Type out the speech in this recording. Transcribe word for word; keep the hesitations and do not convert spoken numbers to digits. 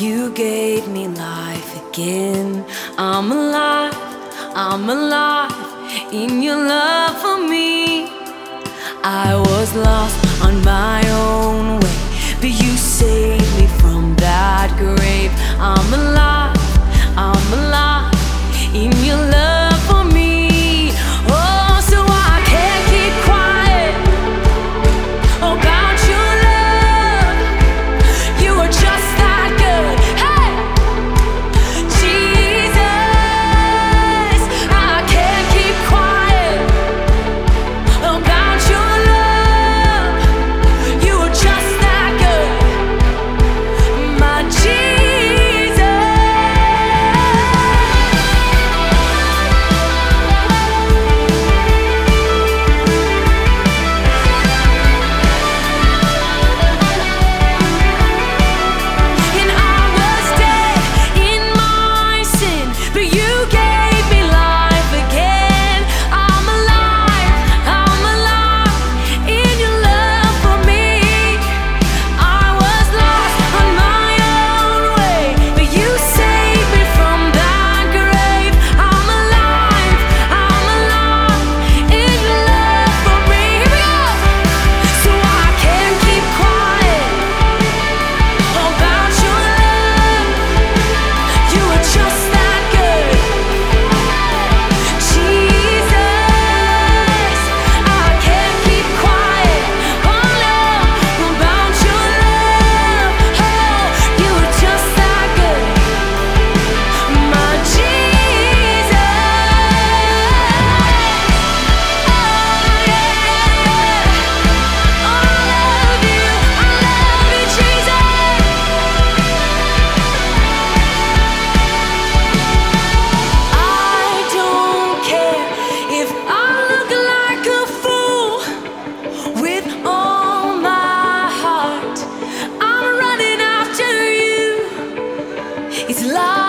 You gave me life again. I'm alive, I'm alive in your love for me. I was lost on my own way, but you saved me from that grave. I'm alive, I'm alive in your love for me. Oh, so I can't keep quiet about your love. You are just that good. Hey, Jesus, I can't keep quiet about your love. You are just that good, my Jesus. And I was dead in my sin, but you gave me life again. I'm alive, I'm alive in your love for me. I was lost on my own way, but you saved me from that grave. I'm alive, I'm alive in your love for me. Here we go. So I can't keep quiet about your love. You are just that good, Jesus. I can't keep quiet, oh no, about your love. Oh, you are just that good, my Jesus. Oh yeah, oh, I love you, I love you, Jesus. I don't care if I look like a fool. With all my heart, I'm running after you. It's life.